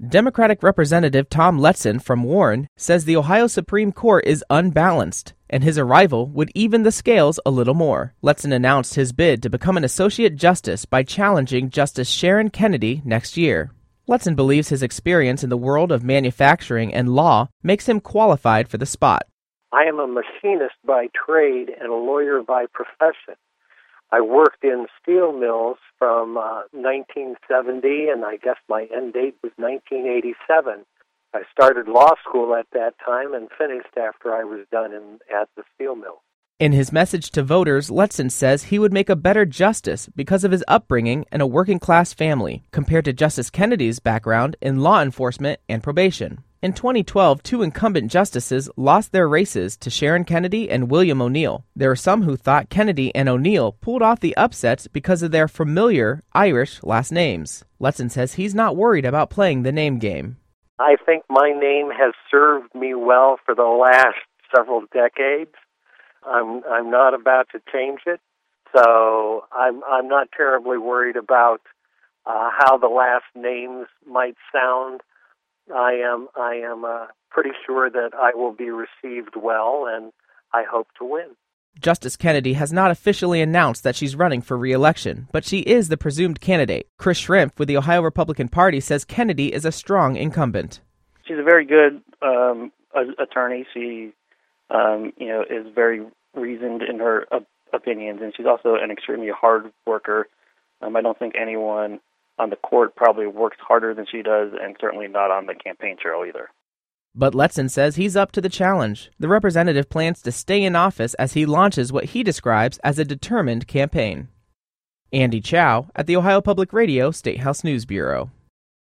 Democratic Representative Tom Letson from Warren says the Ohio Supreme Court is unbalanced, and his arrival would even the scales a little more. Letson announced his bid to become an Associate Justice by challenging Justice Sharon Kennedy next year. Letson believes his experience in the world of manufacturing and law makes him qualified for the spot. I am a machinist by trade and a lawyer by profession. I worked in steel mills from 1970, and I guess my end date was 1987. I started law school at that time and finished after I was done at the steel mill. In his message to voters, Letson says he would make a better justice because of his upbringing in a working-class family, compared to Justice Kennedy's background in law enforcement and probation. In 2012, two incumbent justices lost their races to Sharon Kennedy and William O'Neill. There are some who thought Kennedy and O'Neill pulled off the upsets because of their familiar Irish last names. Letson says he's not worried about playing the name game. I think my name has served me well for the last several decades. I'm not about to change it, so I'm not terribly worried about how the last names might sound. I am pretty sure that I will be received well, and I hope to win. Justice Kennedy has not officially announced that she's running for re-election, but she is the presumed candidate. Chris Schrimpf with the Ohio Republican Party says Kennedy is a strong incumbent. She's a very good attorney. She, is very reasoned in her opinions, and she's also an extremely hard worker. I don't think anyone on the court probably works harder than she does, and certainly not on the campaign trail either. But Letson says he's up to the challenge. The representative plans to stay in office as he launches what he describes as a determined campaign. Andy Chow at the Ohio Public Radio State House News Bureau.